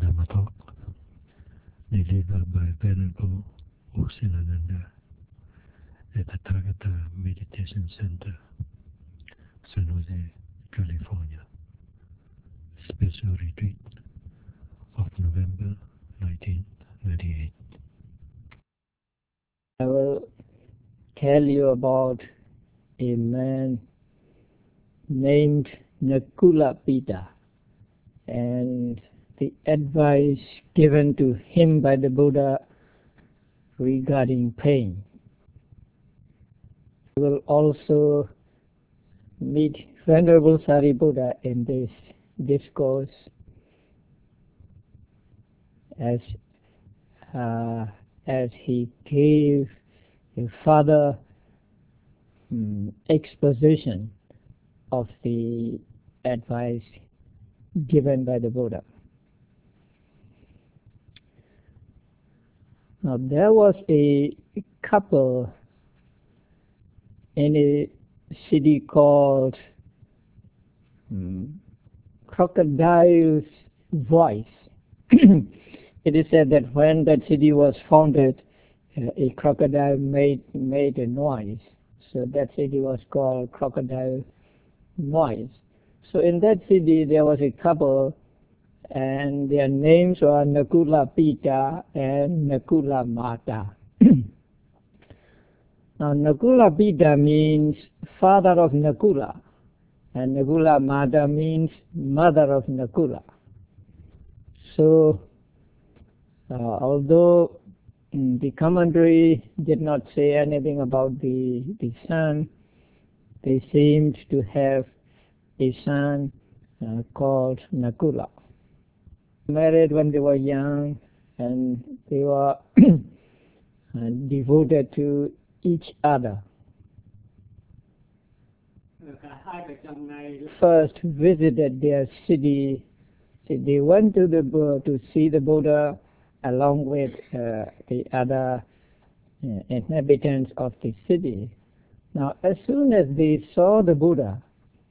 Dhamma talk delivered by Venerable Usilananda at the Tathagata Meditation Center, San Jose, California. Special retreat of November 1998. I will tell you about a man named Nakula Pita and the advice given to him by the Buddha regarding pain. We will also meet Venerable Sariputta in this discourse as he gave a further exposition of the advice given by the Buddha. Now there was a couple in a city called Crocodile's Voice. It is said that when that city was founded, a crocodile made a noise. So that city was called Crocodile Noise. So in that city there was a couple, and their names were Nakula Pita and Nakula Mata. Now Nakula Pita means father of Nakula, and Nakula Mata means mother of Nakula. So although the commentary did not say anything about the son, they seemed to have a son called Nakula. Married when they were young, and they were devoted to each other. First visited their city. So they went to to see the Buddha along with the other inhabitants of the city. Now, as soon as they saw the Buddha,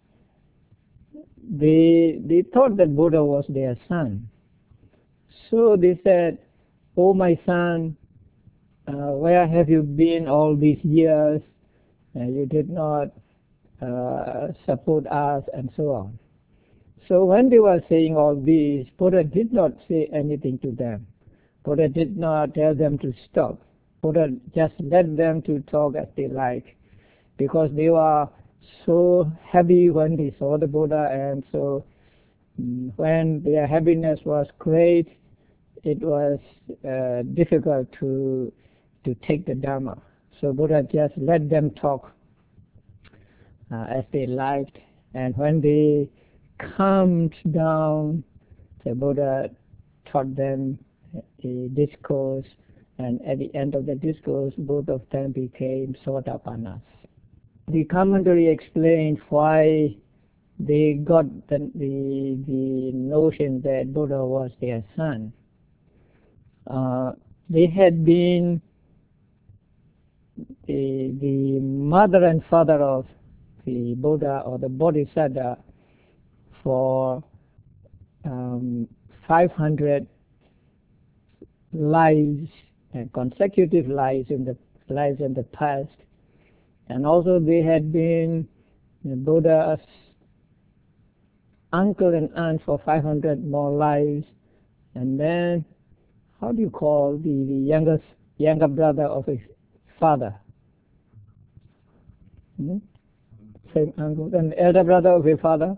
they thought that Buddha was their son. So they said, "Oh, my son, where have you been all these years? You did not support us," and so on. So when they were saying all this, Buddha did not say anything to them. Buddha did not tell them to stop. Buddha just let them to talk as they like, because they were so happy when they saw the Buddha, and so when their happiness was great, it was difficult to take the Dharma. So Buddha just let them talk as they liked, and when they calmed down, the Buddha taught them a discourse, and at the end of the discourse, both of them became Sotapannas. The commentary explained why they got the notion that Buddha was their son. They had been the mother and father of the Buddha or the Bodhisattva for 500 lives and consecutive lives in the past, and also they had been the Buddha's uncle and aunt for 500 more lives, and then how do you call the younger brother of his father? Same uncle, and elder brother of his father.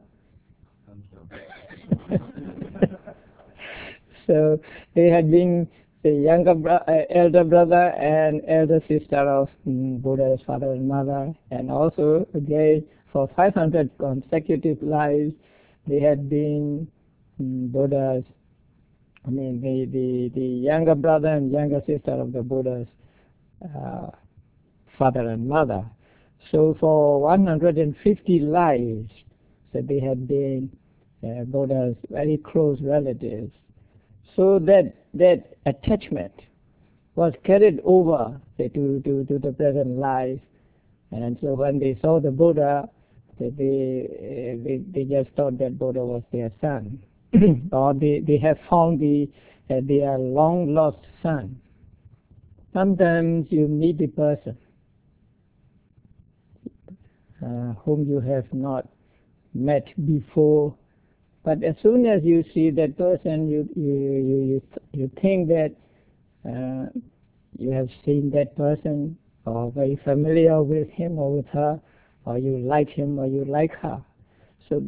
So they had been the elder brother and elder sister of Buddha's father and mother, and also they, for 500 consecutive lives, they had been Buddha's, the younger brother and younger sister of the Buddha's father and mother. So for 150 lives, so they had been Buddha's very close relatives. So that attachment was carried over to the present life, and so when they saw the Buddha, they just thought that Buddha was their son. or they have found their long lost son. Sometimes you meet a person whom you have not met before, but as soon as you see that person, you think that you have seen that person, or very familiar with him or with her, or you like him or you like her. So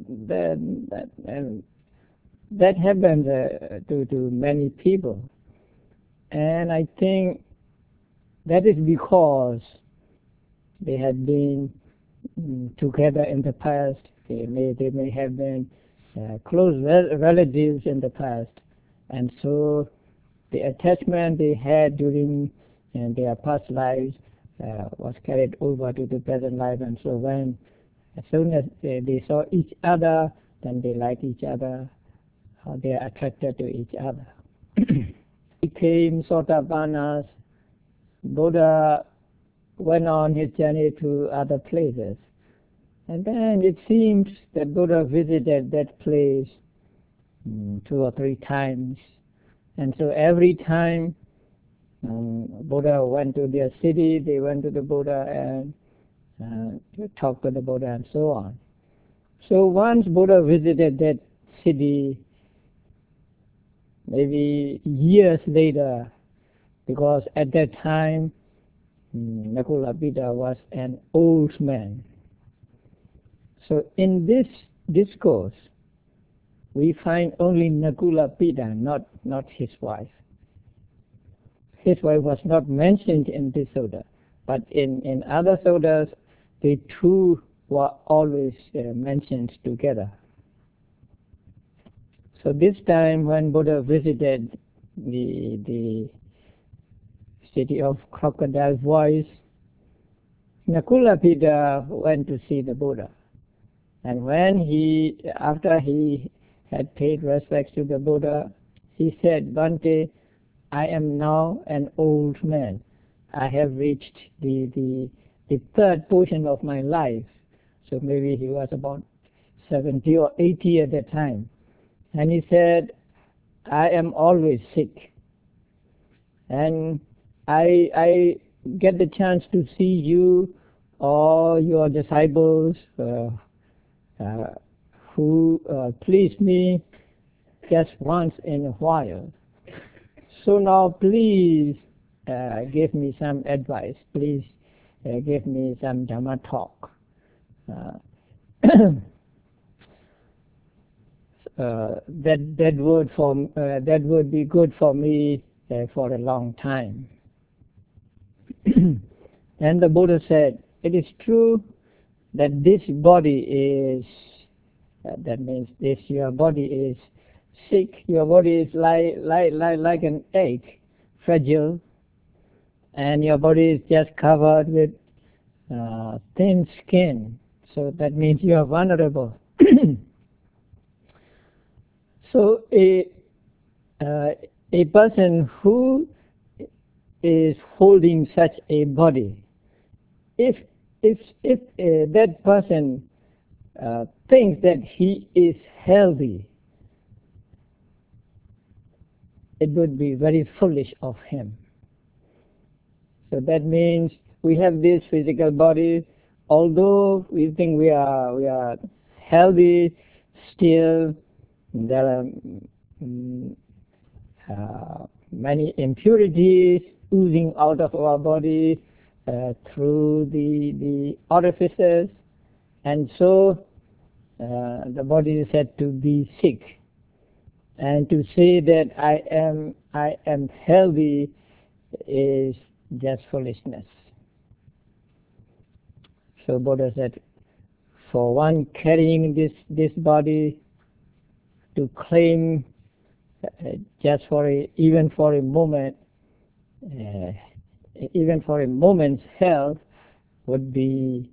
that happens to many people, and I think that is because they had been together in the past. They may have been close relatives in the past, and so the attachment they had during their past lives was carried over to the present life, and so as soon as they saw each other, then they like each other, they are attracted to each other. Became Sotapannas. Buddha went on his journey to other places. And then it seems that Buddha visited that place 2 or 3 times. And so every time Buddha went to their city, they went to the Buddha and talked to the Buddha and so on. So once Buddha visited that city, maybe years later, because at that time Nakulapita was an old man. So in this discourse, we find only Nakulapita, not his wife. His wife was not mentioned in this sutta, but in other suttas, the two were always mentioned together. So this time when Buddha visited the city of Crocodile Voice, Nakulapita went to see the Buddha. And after he had paid respects to the Buddha, he said, Bhante, I am now an old man. I have reached the third portion of my life. So maybe he was about 70 or 80 at that time. And he said, I am always sick. And I get the chance to see you or your disciples who please me just once in a while. So now please give me some advice. Please give me some Dhamma talk. That would be good for me for a long time. And the Buddha said, it is true that this body is, that means your body is sick, your body is like an egg, fragile, and your body is just covered with thin skin, so that means you are vulnerable. So a person who is holding such a body, if that person thinks that he is healthy, it would be very foolish of him. So that means we have this physical body, although we think we are healthy, still there are many impurities oozing out of our body through the orifices, and so the body is said to be sick. And to say that I am healthy is just foolishness. So Buddha said, for one carrying this body, to claim even for a moment, even for a moment's health would be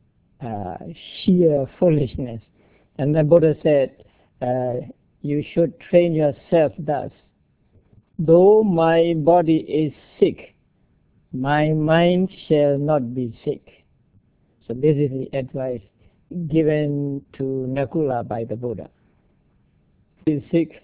sheer foolishness. And the Buddha said, you should train yourself thus. Though my body is sick, my mind shall not be sick. So this is the advice given to Nakula by the Buddha. is sick.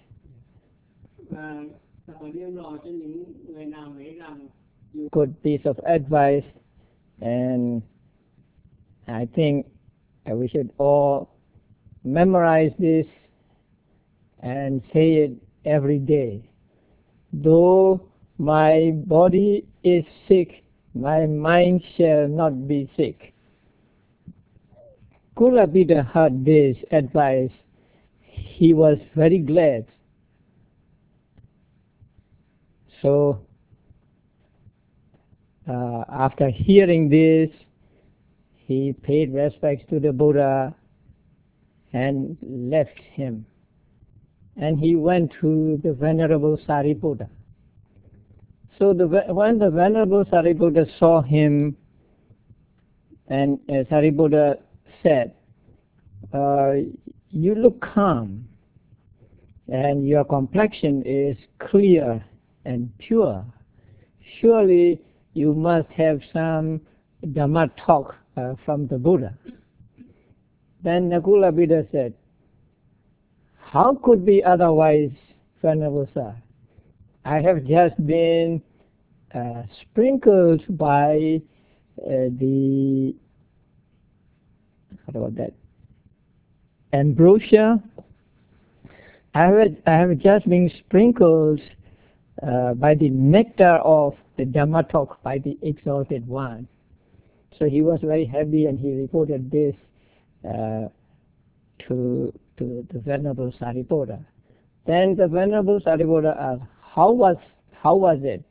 Good piece of advice, and I think we should all memorize this and say it every day. Though my body is sick, my mind shall not be sick. Kulabhita heard this advice. He was very glad. So, after hearing this, he paid respects to the Buddha and left him. And he went to the Venerable Sariputta. So when the Venerable Sariputta saw him, and Sariputta said, you look calm, and your complexion is clear and pure. Surely you must have some Dhamma talk from the Buddha. Then Kulabhita said, how could be otherwise, Venerable Sir? I have just been sprinkled by ambrosia. I have just been sprinkled by the nectar of the Dhamma talk by the Exalted One. So he was very happy, and he reported this to the Venerable Sariputta. Then the Venerable Sariputta asked, how was it?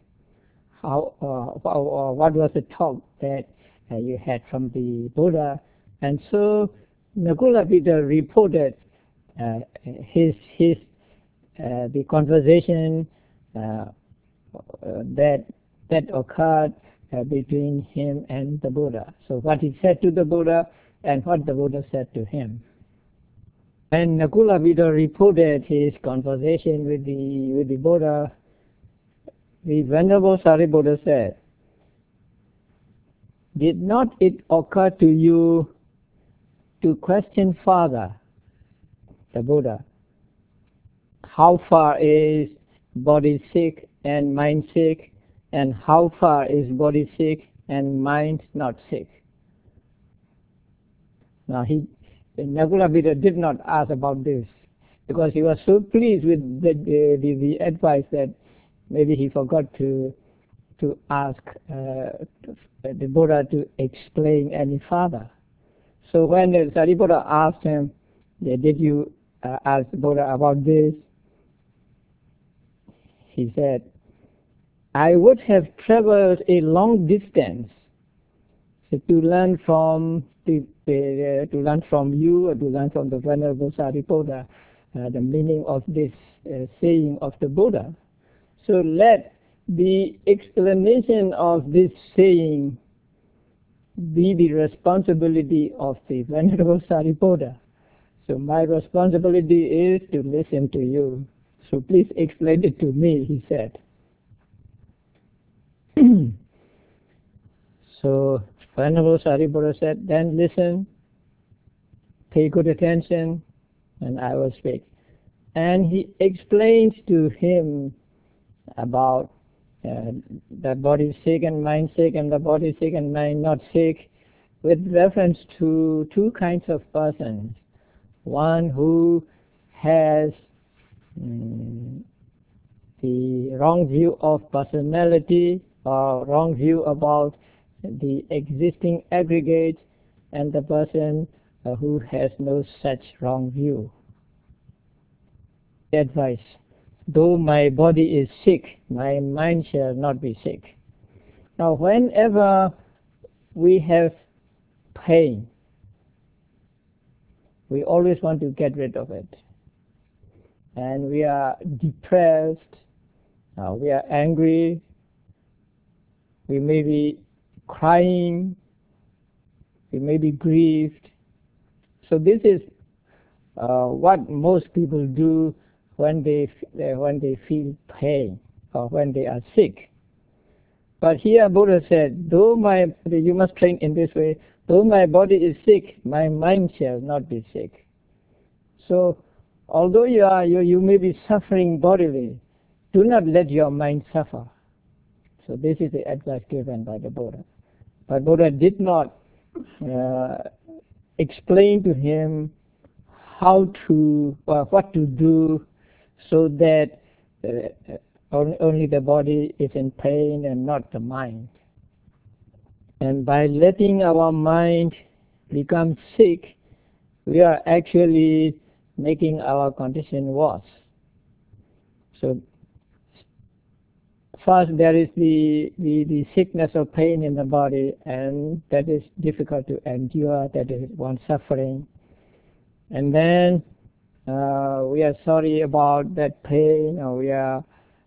What was the talk that you had from the Buddha? And so Kulabhita reported the conversation that occurred between him and the Buddha. So what he said to the Buddha and what the Buddha said to him. When Kulabhita reported his conversation with the Buddha, the Venerable Sariputta said, did not it occur to you to question further the Buddha? How far is body sick and mind sick, and how far is body sick and mind not sick? Now Kulabhita did not ask about this because he was so pleased with the advice that maybe he forgot to ask the Buddha to explain any further. So when the Sariputta asked him, did you ask the Buddha about this? He said, I would have traveled a long distance to learn from you, or to learn from the Venerable Sariputta the meaning of this saying of the Buddha. So let the explanation of this saying be the responsibility of the Venerable Sariputta. So my responsibility is to listen to you. So please explain it to me, he said. So Venerable Sariputta said, then listen, pay good attention, and I will speak. And he explained to him about the body sick and mind sick, and the body sick and mind not sick, with reference to two kinds of persons. One who has the wrong view of personality, or wrong view about the existing aggregate, and the person who has no such wrong view. Advice: though my body is sick, my mind shall not be sick. Now, whenever we have pain, we always want to get rid of it. And we are depressed, we are angry, we may be crying, we may be grieved. So this is what most people do when they feel pain or when they are sick. But here Buddha said, you must train in this way, though my body is sick, my mind shall not be sick. So although you may be suffering bodily, do not let your mind suffer. So this is the advice given by the Buddha. But Buddha did not explain to him how to or what to do so that only the body is in pain and not the mind. And by letting our mind become sick, we are actually making our condition worse. So first there is the sickness or pain in the body, and that is difficult to endure, that is one suffering. And then we are sorry about that pain, or we are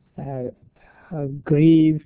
grieved,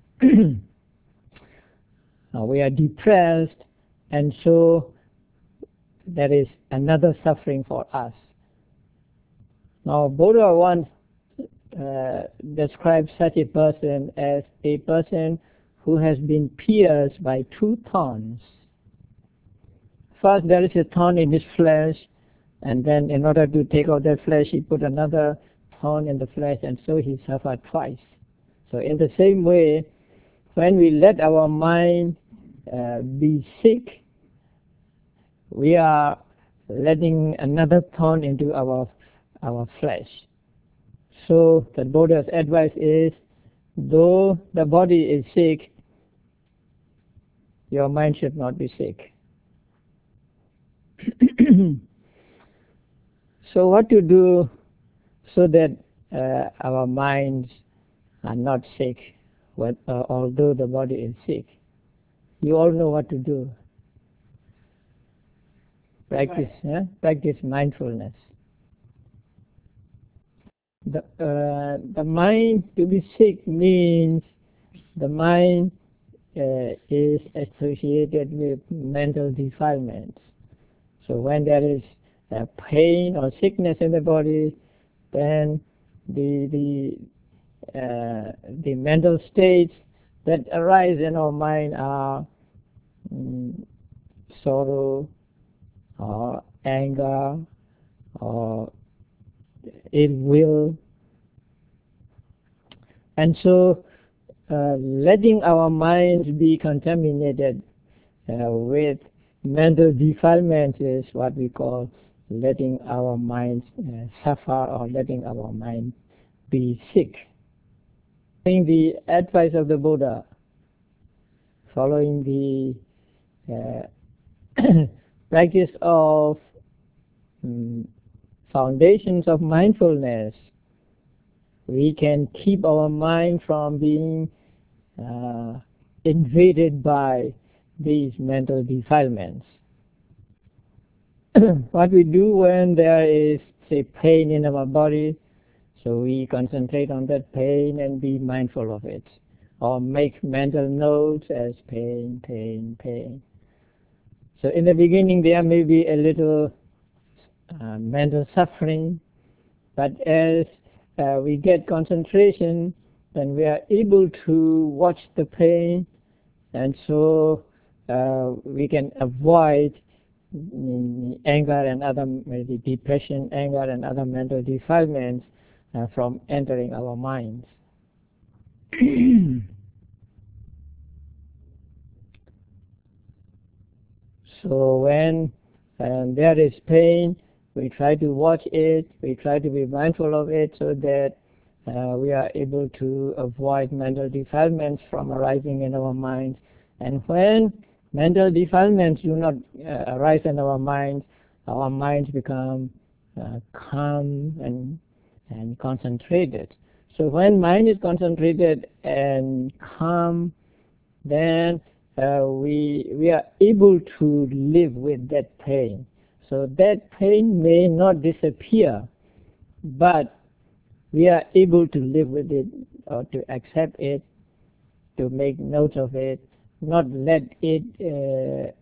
or we are depressed, and so there is another suffering for us. Now Buddha once describes such a person as a person who has been pierced by 2 thorns. First there is a thorn in his flesh, and then in order to take out that flesh he put another thorn in the flesh, and so he suffered twice. So in the same way, when we let our mind be sick, we are letting another thorn into our flesh. So the Buddha's advice is, though the body is sick, your mind should not be sick. So what to do so that our minds are not sick, although the body is sick? You all know what to do. Practice mindfulness. The mind to be sick means the mind is associated with mental defilements. So when there is pain or sickness in the body, then the mental states that arise in our mind are sorrow, or anger, or ill will. And so letting our minds be contaminated with mental defilements is what we call letting our minds suffer, or letting our mind be sick. Following the advice of the Buddha, following the practice of foundations of mindfulness, we can keep our mind from being invaded by these mental defilements. What we do when there is, say, pain in our body, so we concentrate on that pain and be mindful of it, or make mental notes as pain, pain, pain. So in the beginning there may be a little mental suffering, but as we get concentration, then we are able to watch the pain, and so we can avoid anger and other, maybe depression, anger and other mental defilements from entering our minds. So when there is pain, we try to watch it, we try to be mindful of it, so that we are able to avoid mental defilements from arising in our minds. And when mental defilements do not arise in our minds become calm and concentrated. So when mind is concentrated and calm, then we are able to live with that pain. So that pain may not disappear, but we are able to live with it, or to accept it, to make note of it, not let it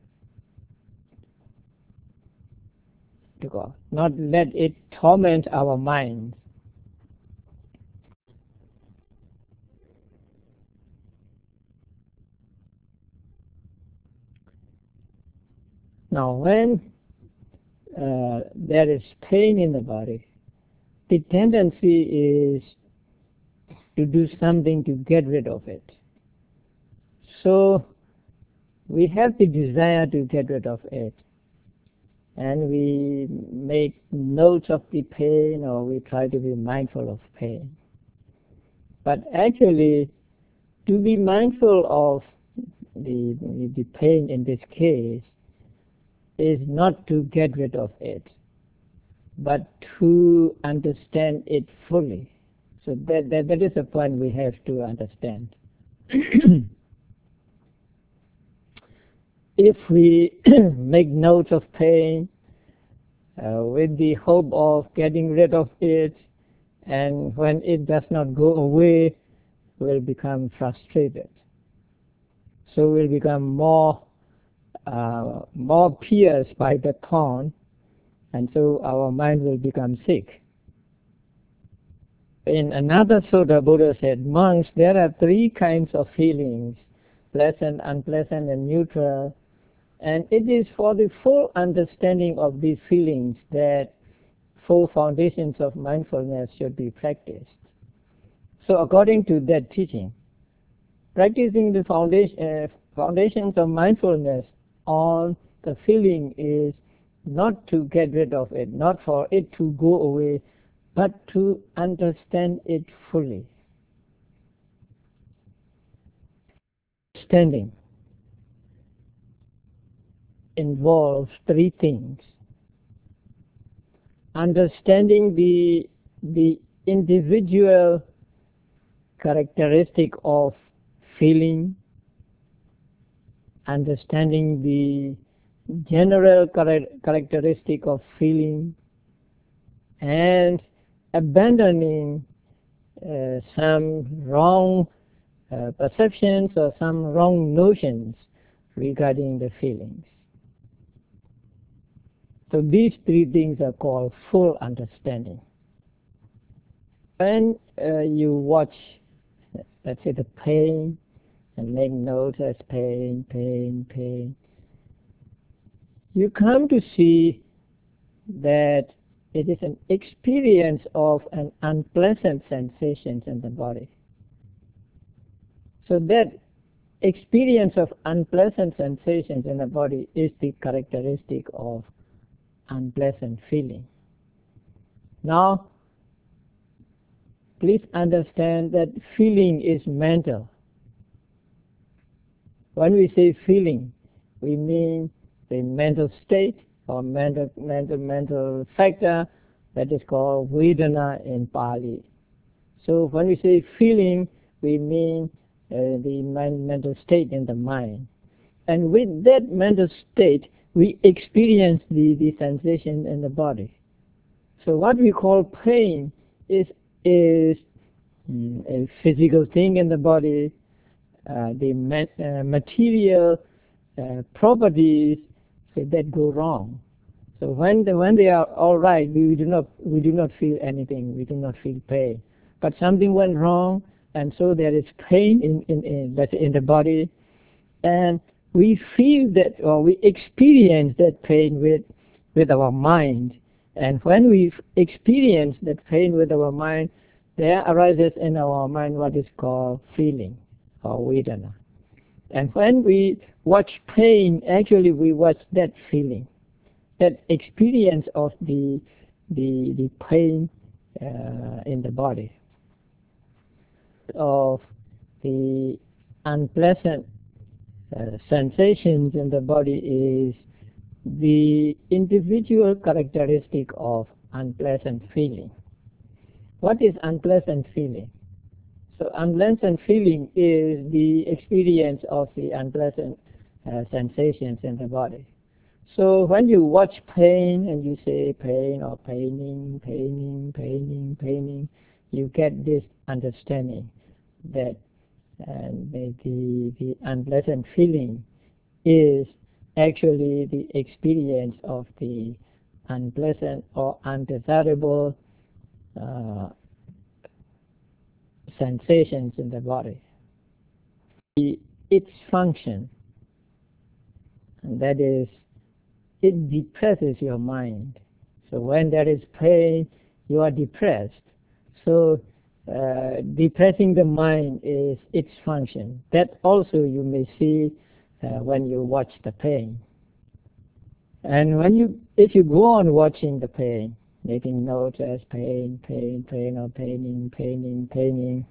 torment our minds. Now when there is pain in the body, the tendency is to do something to get rid of it. So we have the desire to get rid of it, and we make notes of the pain, or we try to be mindful of pain. But actually, to be mindful of the pain in this case is not to get rid of it, but to understand it fully. So that is a point we have to understand. If we make notes of pain with the hope of getting rid of it, and when it does not go away, we'll become frustrated. So we'll become more pierced by the thorn, and so our mind will become sick. In another sutta, Buddha said, monks, there are three kinds of feelings: pleasant, unpleasant, and neutral. And it is for the full understanding of these feelings that four foundations of mindfulness should be practiced. So according to that teaching, practicing the foundations of mindfulness on the feeling is not to get rid of it, not for it to go away, but to understand it fully. Understanding involves three things. Understanding the individual characteristic of feeling, understanding the general characteristic of feeling, and abandoning some wrong perceptions or some wrong notions regarding the feelings. So these three things are called full understanding. When you watch, let's say, the pain, and make notes as pain, pain, pain, you come to see that it is an experience of an unpleasant sensations in the body. So that experience of unpleasant sensations in the body is the characteristic of unpleasant feeling. Now, please understand that feeling is mental. When we say feeling, we mean the mental state or mental factor that is called Vedana in Pali. So when we say feeling, we mean the mental state in the mind. And with that mental state, we experience the sensation in the body. So what we call pain is a physical thing in the body, the material properties that go wrong. So when they are all right, we do not feel anything. We do not feel pain. But something went wrong, and so there is pain in the body, and we feel that, or we experience that pain with our mind. And when we experience that pain with our mind, there arises in our mind what is called feeling or Vedana. And when we watch pain, actually we watch that feeling, that experience of the pain in the body, of the unpleasant sensations in the body is the individual characteristic of unpleasant feeling. What is unpleasant feeling? So unpleasant feeling is the experience of the unpleasant sensations in the body. So when you watch pain and you say pain or paining, paining, paining, paining, you get this understanding that the unpleasant feeling is actually the experience of the unpleasant or undesirable sensations in the body. Its function, and that is, it depresses your mind. So when there is pain, you are depressed. So depressing the mind is its function. That also you may see when you watch the pain. And if you go on watching the pain, making notes as pain, pain, pain, or paining, paining, paining,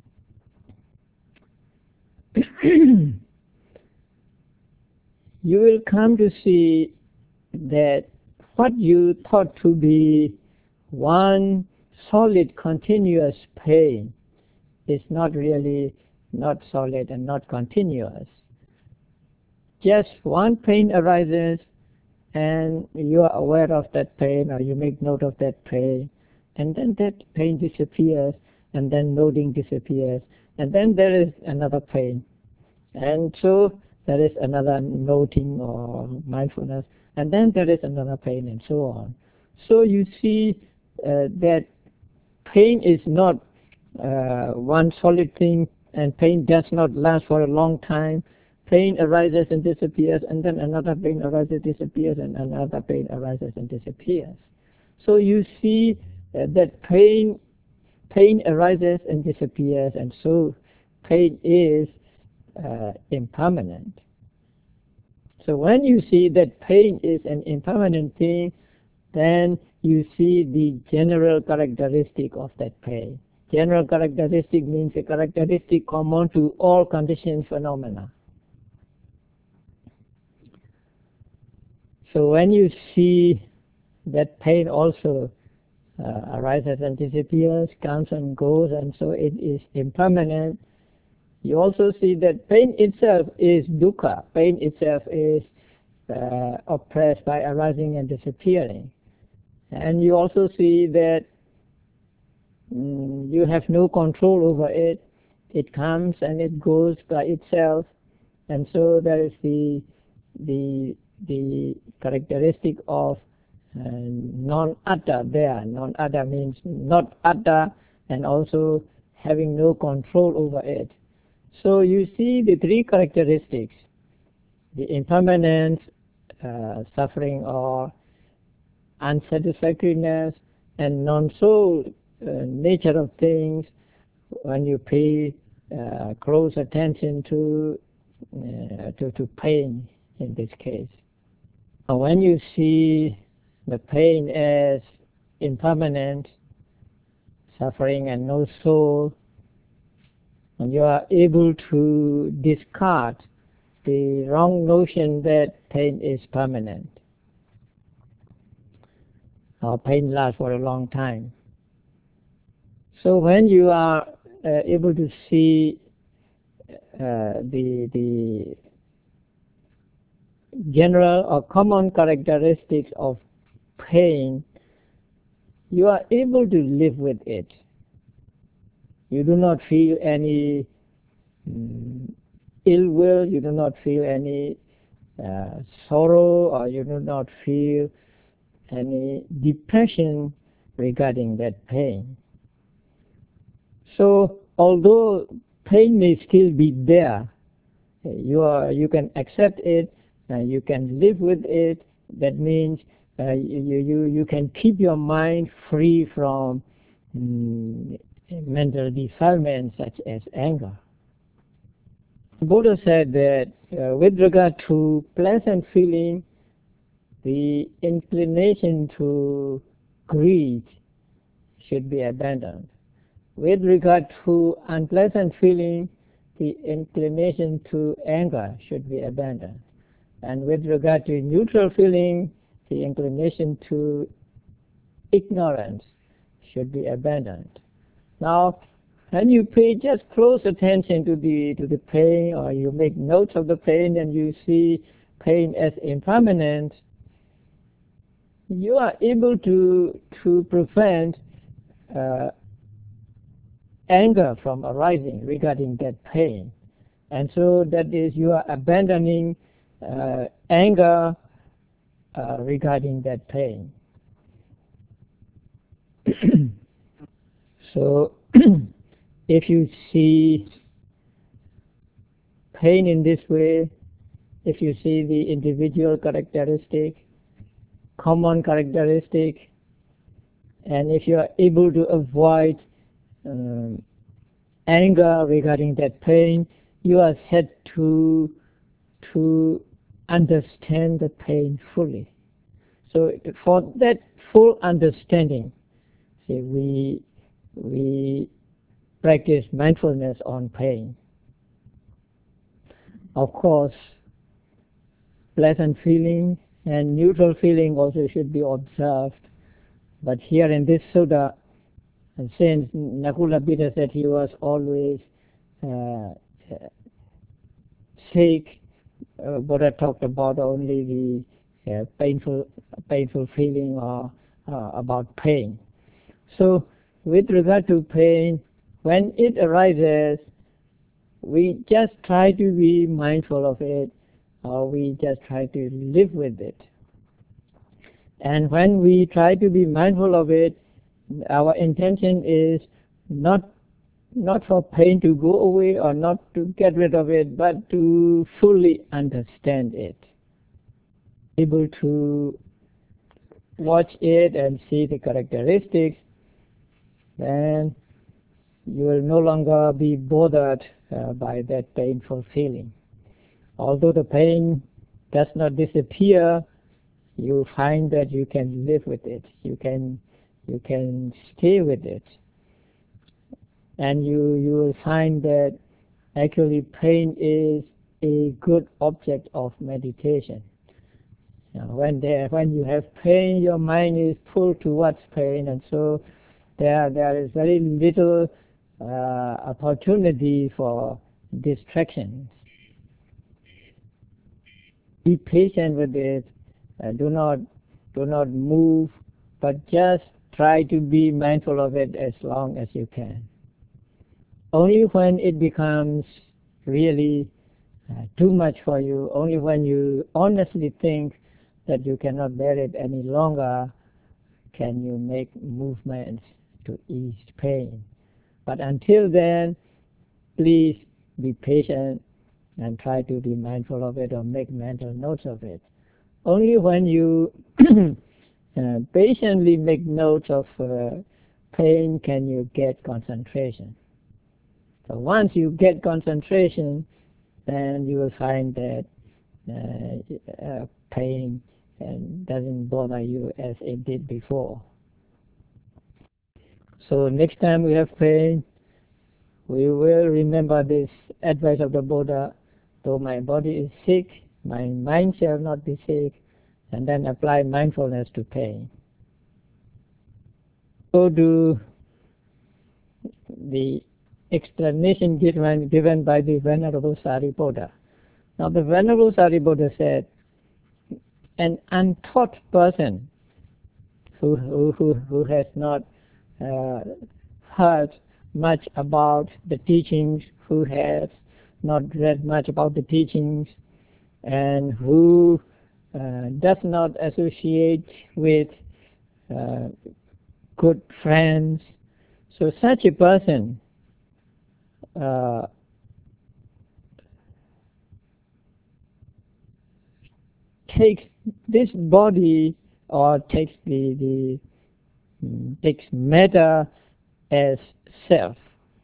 you will come to see that what you thought to be one solid continuous pain is not really not solid and not continuous. Just one pain arises and you are aware of that pain or you make note of that pain, and then that pain disappears, and then noting disappears, and then there is another pain, and so there is another noting or mindfulness, and then there is another pain, and so on. So you see that pain is not one solid thing, and pain does not last for a long time. Pain arises and disappears, and then another pain arises, disappears, and another pain arises and disappears. So you see that pain arises and disappears, and so pain is impermanent. So when you see that pain is an impermanent thing, then you see the general characteristic of that pain. General characteristic means a characteristic common to all conditioned phenomena. So when you see that pain also arises and disappears, comes and goes, and so it is impermanent, you also see that pain itself is dukkha. Pain itself is oppressed by arising and disappearing. And you also see that you have no control over it. It comes and it goes by itself, and so there is the characteristic of non-atta there. Non-atta means not atta, and also having no control over it. So you see the three characteristics: the impermanence, suffering or unsatisfactoriness, and non-soul nature of things when you pay close attention to pain in this case. When you see the pain as impermanent, suffering and no soul, and you are able to discard the wrong notion that pain is permanent or pain lasts for a long time. So when you are able to see the general or common characteristics of pain, you are able to live with it. You do not feel any ill will, you do not feel any sorrow, or you do not feel any depression regarding that pain. So although pain may still be there, you can accept it, you can live with it. That means you can keep your mind free from mental defilements such as anger. Buddha said that with regard to pleasant feeling, the inclination to greed should be abandoned. With regard to unpleasant feeling, the inclination to anger should be abandoned. And with regard to neutral feeling, the inclination to ignorance should be abandoned. Now, when you pay just close attention to the pain, or you make notes of the pain and you see pain as impermanent, you are able to prevent anger from arising regarding that pain. And so that is, you are abandoning anger regarding that pain. So if you see pain in this way, if you see the individual characteristic, common characteristic, And if you are able to avoid anger regarding that pain, you are said to understand the pain fully. So for that full understanding, see, we practice mindfulness on pain. Of course, pleasant feeling and neutral feeling also should be observed. But here in this sutta, since Nakula Buddha said he was always uh, sick, Buddha talked about only the painful feeling or about pain. So, with regard to pain, when it arises, we just try to be mindful of it, or we just try to live with it. And when we try to be mindful of it, our intention is not for pain to go away or not to get rid of it, but to fully understand it. Able to watch it and see the characteristics, then you will no longer be bothered by that painful feeling. Although the pain does not disappear, you find that you can live with it. You can stay with it. And you will find that actually pain is a good object of meditation. When you have pain, your mind is pulled towards pain, and so there is very little opportunity for distractions. Be patient with it. Do not move, but just try to be mindful of it as long as you can. Only when it becomes really too much for you, only when you honestly think that you cannot bear it any longer, can you make movements to ease pain. But until then, please be patient and try to be mindful of it or make mental notes of it. Only when you patiently make notes of pain can you get concentration. So once you get concentration, then you will find that pain doesn't bother you as it did before. So next time we have pain, we will remember this advice of the Buddha: though my body is sick, my mind shall not be sick, and then apply mindfulness to pain. So do the explanation given by the Venerable Sariputta. Now the Venerable Sariputta said, an untaught person who has not heard much about the teachings, who has not read much about the teachings, and who does not associate with good friends. So such a person takes this body or takes takes matter as self,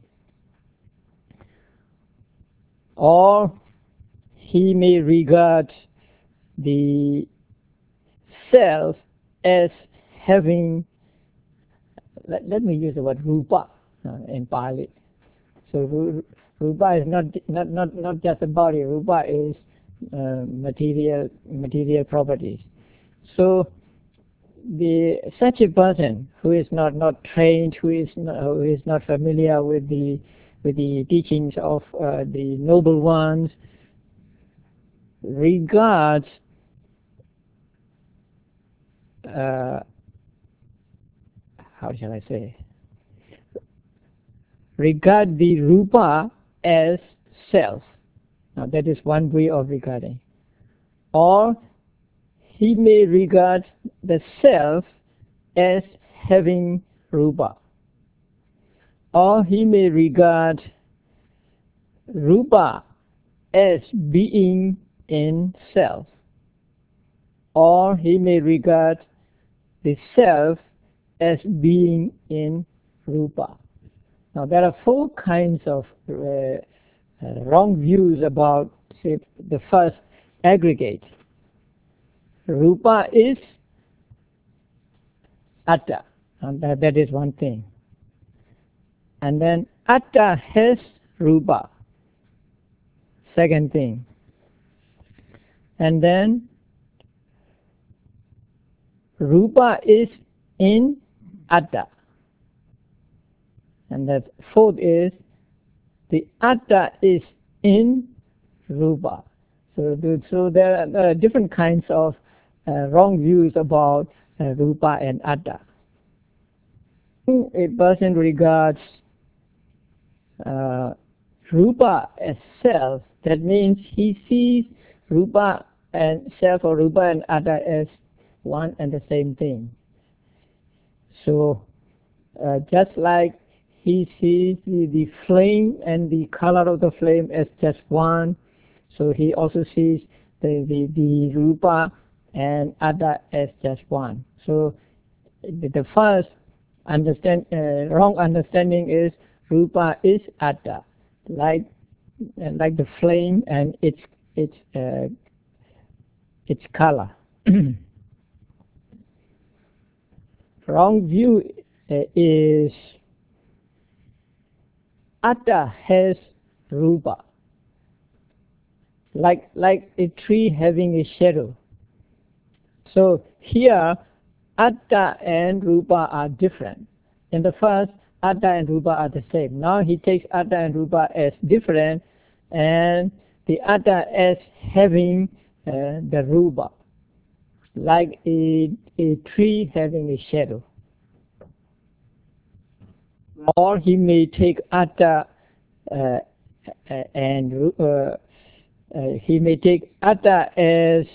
or he may regard the self as having, let me use the word rupa in Pali. So rupa is not just a body. Rupa is material properties. So such a person who is not trained, who is not familiar with the teachings of the noble ones, regards how shall I say? Regard the rupa as self. Now that is one way of regarding. Or he may regard the self as having rupa. Or he may regard rupa as being in self. Or he may regard the self as being in Rupa. Now there are four kinds of wrong views about, say, the first aggregate. Rupa is Atta, and that is one thing. And then Atta has Rupa, second thing. And then Rupa is in Atta. And the fourth is the Atta is in Rupa. So there are different kinds of wrong views about Rupa and Atta. A person regards Rupa as self, that means he sees Rupa and self, or Rupa and Atta, as one and the same thing. So just like he sees the flame and the color of the flame as just one, so he also sees the Rupa and Atta as just one. So the first wrong understanding is Rupa is Atta, like the flame and its color. Wrong view is Atta has Rupa, like a tree having a shadow. So here Atta and Rupa are different. In the first, Atta and Rupa are the same. Now he takes Atta and Rupa as different, and the Atta as having the Rupa, like a tree having a shadow. Or he may take Atta and he may take Atta as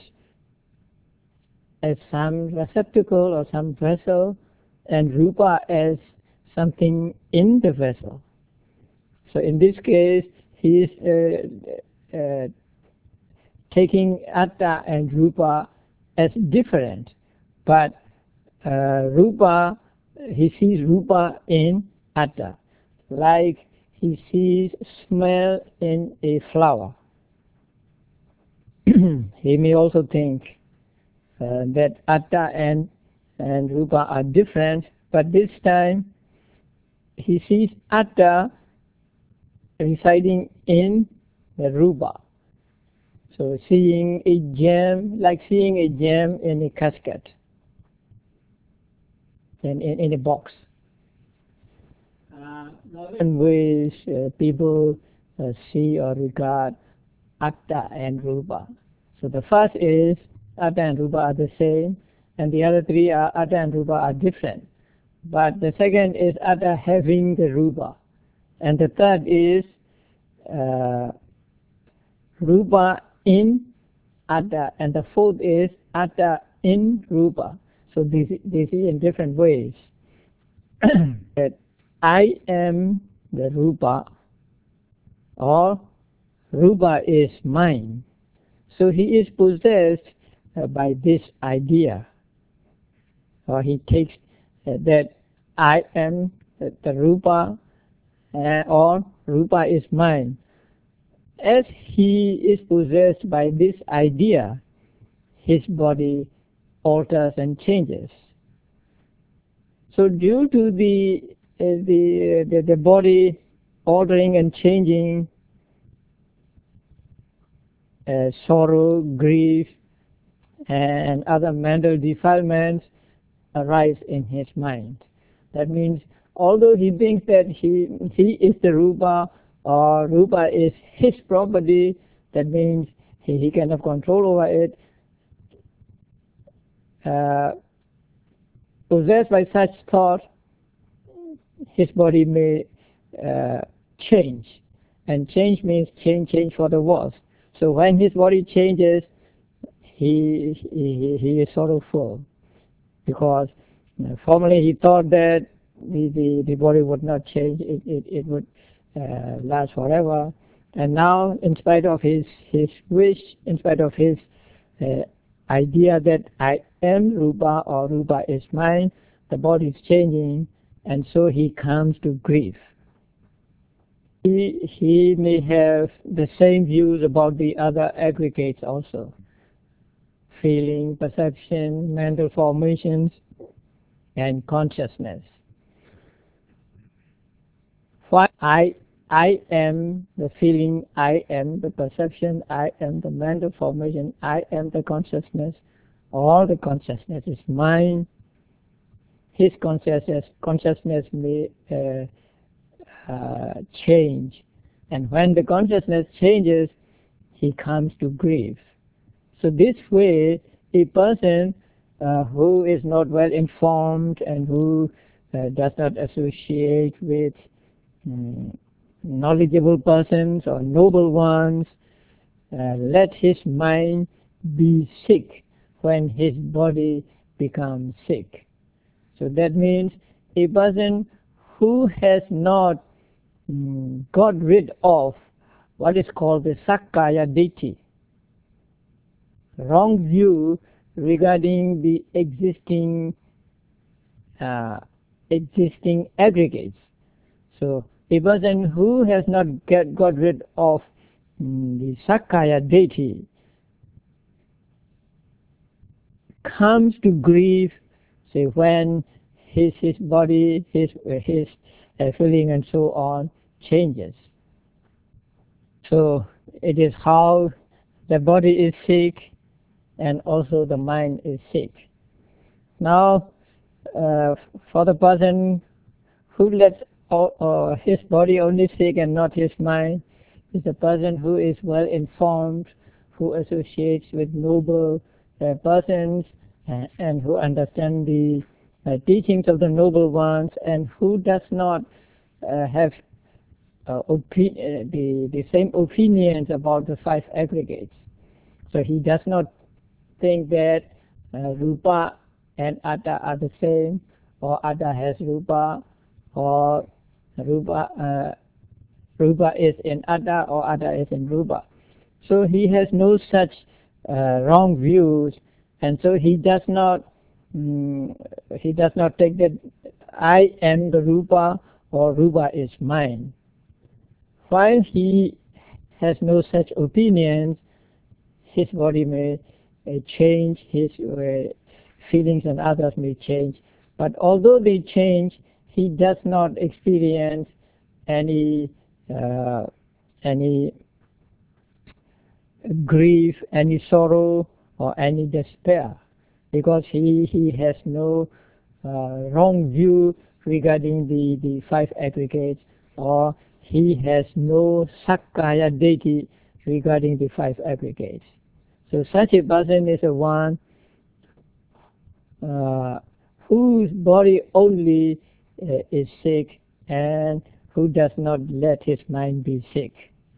some receptacle or some vessel, and Rupa as something in the vessel. So in this case, he is taking Atta and Rupa as different, but Rupa, he sees Rupa in Atta, like he sees smell in a flower. He may also think that Atta and Rupa are different, but this time he sees Atta residing in the Rupa. So seeing a gem, like seeing a gem in a casket, in a box. In ways people see or regard Atta and Rupa. So the first is Atta and Rupa are the same, and the other three are Atta and Rupa are different. But the second is Atta having the Rupa, and the third is Rupa in Atta, and the fourth is Atta in Rupa. So they see in different ways. That I am the Rupa, or Rupa is mine. So he is possessed by this idea, or he takes that I am the Rupa, or Rupa is mine. As he is possessed by this idea, his body alters and changes. So due to the body altering and changing, sorrow, grief, and other mental defilements arise in his mind. That means, although he thinks that he is the Rupa, or Rupa is his property, that means he can have control over it, possessed by such thought, his body may change. And change means change for the worse. So when his body changes, he is sorrowful, because formerly he thought that the body would not change, it would last forever. And now, in spite of his wish, in spite of his idea that I am Rupa, or Rupa is mine, the body is changing, and so he comes to grief. He may have the same views about the other aggregates also. Feeling, perception, mental formations, and consciousness. Why I am the feeling, I am the perception, I am the mental formation, I am the consciousness. All the consciousness is mine. His consciousness may change, and when the consciousness changes, he comes to grief. So this way, a person who is not well informed and who does not associate with knowledgeable persons or noble ones, let his mind be sick when his body becomes sick. So that means a person who has not got rid of what is called the Sakkaya Ditthi, wrong view regarding the existing aggregates. So a person who has not got rid of the Sakkaya Ditthi comes to grief, say, when his body, his feeling and so on changes. So it is how the body is sick and also the mind is sick. Now, for the person who lets his body only sick and not his mind, is a person who is well informed, who associates with noble persons, and who understand the teachings of the noble ones, and who does not have the same opinions about the five aggregates. So he does not think that Rupa and Atta are the same, or Atta has Rupa, or Rupa is in Atta, or Atta is in Rupa. So he has no such wrong views, and so he does not take that I am the Rupa or Rupa is mine. While he has no such opinions, his body may change, his feelings and others may change. But although they change, he does not experience any grief, any sorrow, or any despair, because he has no wrong view regarding the five aggregates, or he has no Sakkaya Ditthi regarding the five aggregates. So such a person is a one whose body only is sick and who does not let his mind be sick.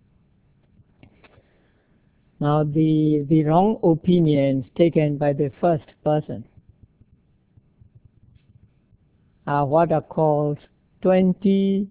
Now the wrong opinions taken by the first person are what are called 20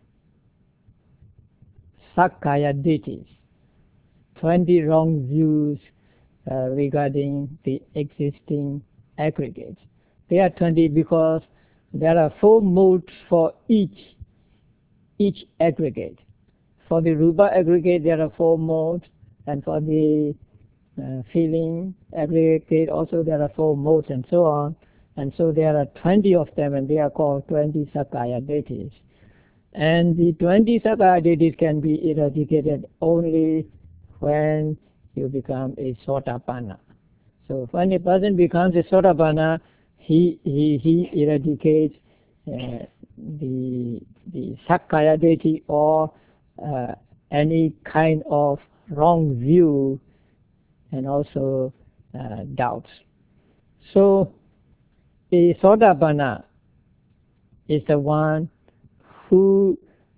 Sakkaya Ditthis, 20 wrong views regarding the existing aggregates. They are 20 because there are 4 modes for each aggregate. For the Rupa aggregate there are 4 modes, and for the feeling aggregate also there are 4 modes, and so on. And so there are 20 of them, and they are called 20 Sakkaya Ditthis. And the 20 Sakkaya Ditthis can be eradicated only when you become a Sotapanna. So when a person becomes a Sotapanna, he eradicates the Sakkaya Ditthi or any kind of wrong view and also doubts. So a Sotapanna is the one who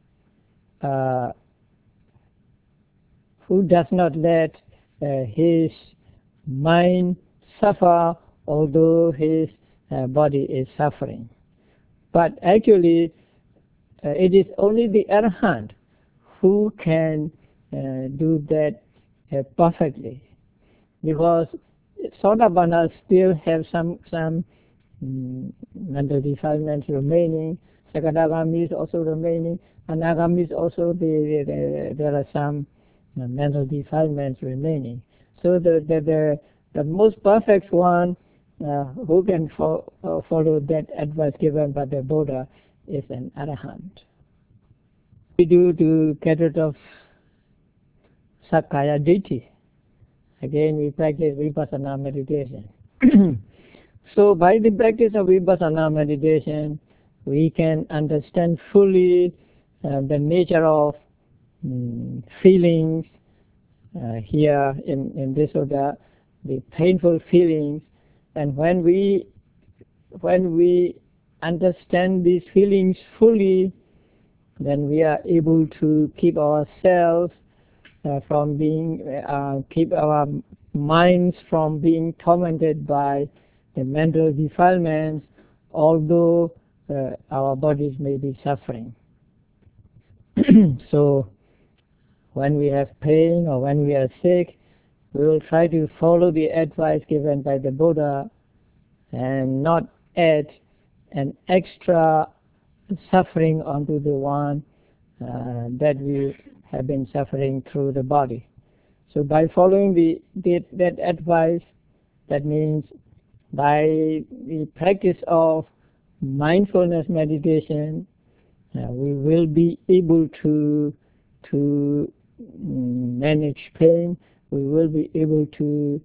does not let his mind suffer, although his body is suffering. But actually, it is only the Arahant who can do that perfectly, because Sotapanna still have some mental defilements remaining. Sakadagami is also remaining. Anagami is also there are some mental defilements remaining. So the most perfect one who can follow that advice given by the Buddha is an arahant. We do to get rid of Sakkaya Ditthi. Again, we practice Vipassana meditation. So by the practice of Vipassana meditation, we can understand fully the nature of feelings here in this order, the painful feelings. And when we understand these feelings fully, then we are able to keep ourselves from being, keep our minds from being tormented by the mental defilements, although our bodies may be suffering. So when we have pain or when we are sick, we will try to follow the advice given by the Buddha and not add an extra suffering onto the one that we have been suffering through the body. So by following that advice, that means by the practice of mindfulness meditation, we will be able to manage pain. We will be able to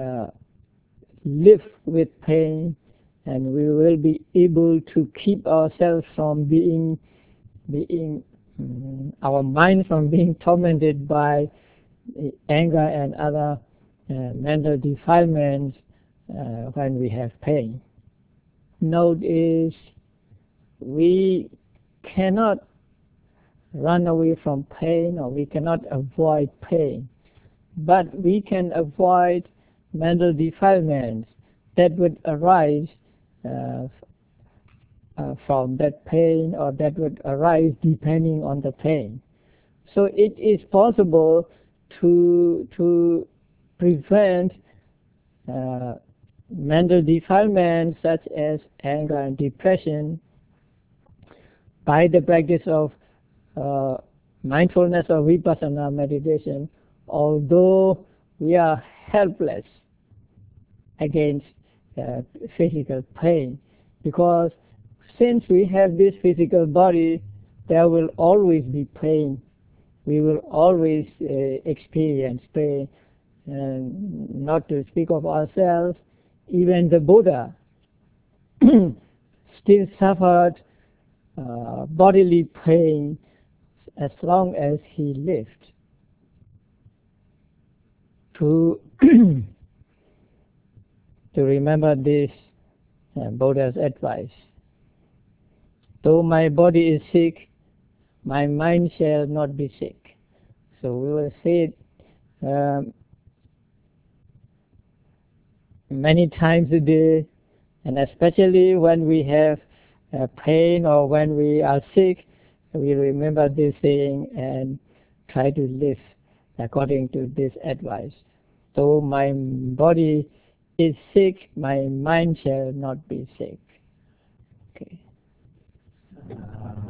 live with pain, and we will be able to keep ourselves from being our mind from being tormented by anger and other mental defilements when we have pain. Note is we cannot run away from pain, or we cannot avoid pain, but we can avoid mental defilements that would arise from that pain, or that would arise depending on the pain. So it is possible to prevent mental defilements such as anger and depression by the practice of mindfulness or Vipassana meditation, although we are helpless against physical pain, because since we have this physical body, there will always be pain. We will always experience pain. And not to speak of ourselves, even the Buddha still suffered bodily pain as long as he lived. To remember this Buddha's advice. Though my body is sick, my mind shall not be sick. So we will say it many times a day, and especially when we have pain or when we are sick, we remember this saying and try to live according to this advice. Though my body is sick, my mind shall not be sick. Okay.